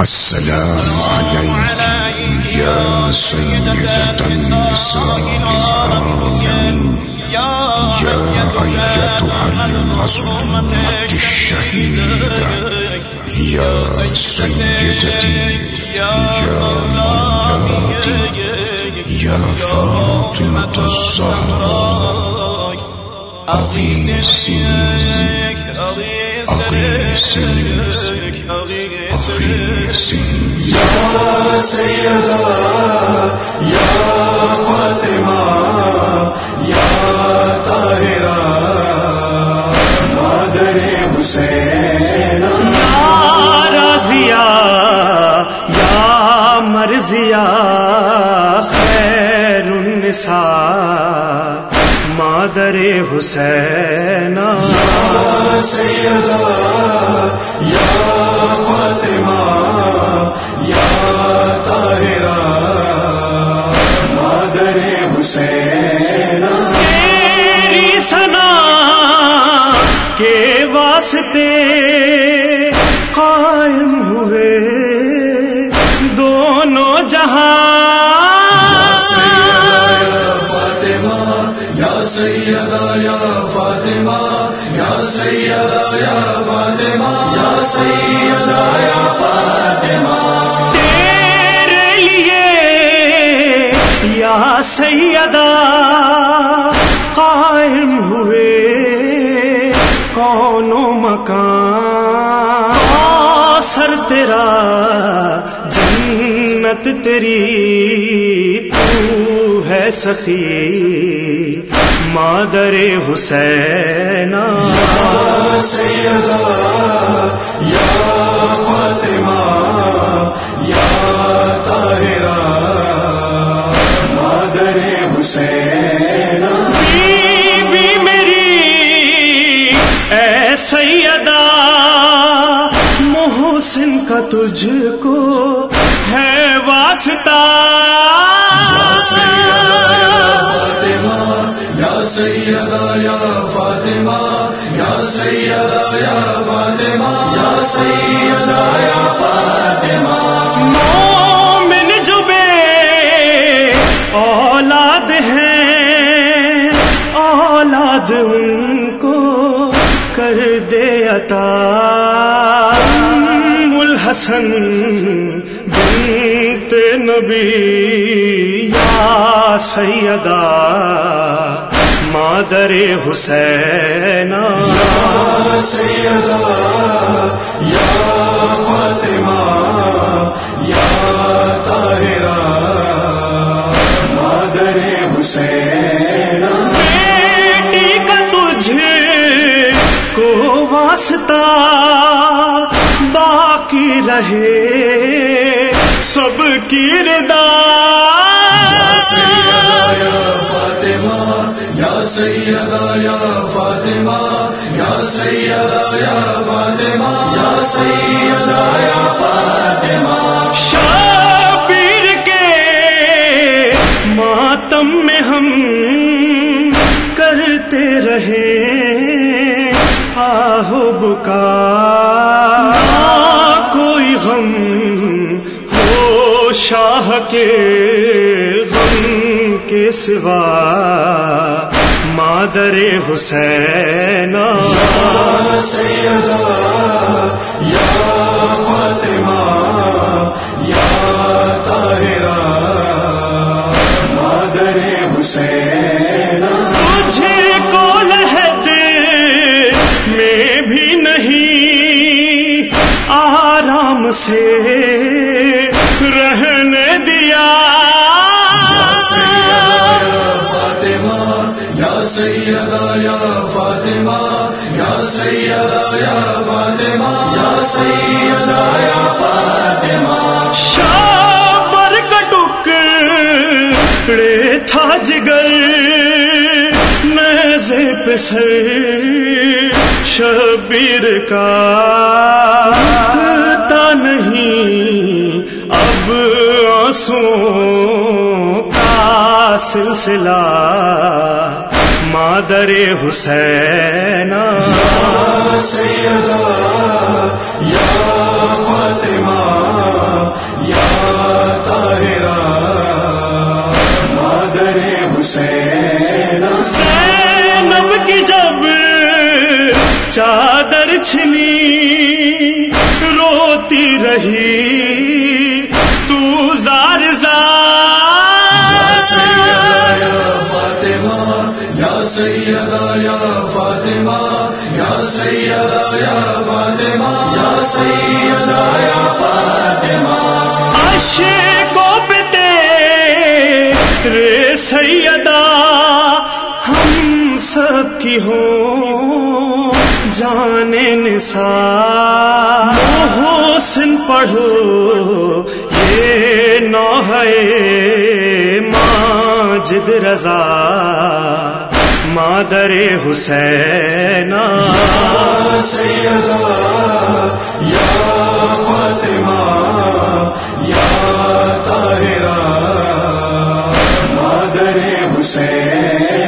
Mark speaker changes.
Speaker 1: السلام عليك يا سيدة النساء العالمين يا أيتها المظلومة الشهيدة يا سيدتي يا مولاتي يا فاطمة الزهراء أغيثيني
Speaker 2: يا سيدة يا فاطمة يا طاهرة مادر حسین
Speaker 3: یا رازیہ یا مرضیہ خیر النساء مادر حسین
Speaker 2: یا سیدہ یا فاطمہ یا طاہرہ مادر حسین
Speaker 3: تیری ثنا کے واسطے قائم ہوئے دونوں جہاں
Speaker 2: یا سیدہ یا فاطمہ یا سیدہ یا فاطمہ یا سیدہ یا فاطمہ
Speaker 3: تیرے لیے یا سیدہ قائم ہوئے کون و مکان سر تیرا جنت تیری تو ہے سخی مادر حسین
Speaker 2: یا سیدہ یا فاطمہ یا طاہرہ مادر حسین
Speaker 3: بی بی میری اے سیدہ محسن کا تجھ کو ہے واسطہ
Speaker 2: یا سیدہ یا فاطمہ یا سیدہ یا فاطمہ یا سیدہ یا فاطمہ
Speaker 3: مومن جو بے اولاد ہیں اولاد ان کو کر دے عطا ام الحسن بنت نبی یا سیدہ مادر حسین
Speaker 2: یا سیدہ یا فاطمہ یا طاہرہ مادر حسین
Speaker 3: بیٹی کا تجھ کو واسطہ باقی رہے سب کی رضا
Speaker 2: یا فاطمہ یا سیدہ یا فاطمہ یا سیدہ یا فاطمہ یا سیدہ یا فاطمہ
Speaker 3: شبیر کے ماتم میں ہم کرتے رہے آہو بکا کوئی غم ہو شاہ کے غم کے سوا مادر حسین
Speaker 2: یا سیدہ یا فاطمہ یا طاہرہ مادر حسین
Speaker 3: تجھے کو لحد میں بھی نہیں آرام سے رہنے دیا
Speaker 2: یا سیدہ یا فاطمہ یا سیدہ یا فاطمہ یا سیدہ یا فاطمہ
Speaker 3: شابر کا ٹکڑے تھا جگر نیزے پہ سر شبیر کا رکتا نہیں اب آنسوں کا سلسلہ مادر حسین
Speaker 2: یا سیدہ یا فاطمہ
Speaker 3: چادر چھنی روتی رہی تو زار زار،
Speaker 2: یا فاطمہ یا سیدہ یا فاطمہ یا سیدہ یا فاطمہ یا سیدہ یا فاطمہ،
Speaker 3: عاشقوں پہ تیرے سیدہ ہم سب کی ہوں جان نثار، محسن پڑھو یہ نوحہ ماجد رضا مادر حسین،
Speaker 2: یا سیدہ یا فاطمہ یا طاہرہ مادر حسین۔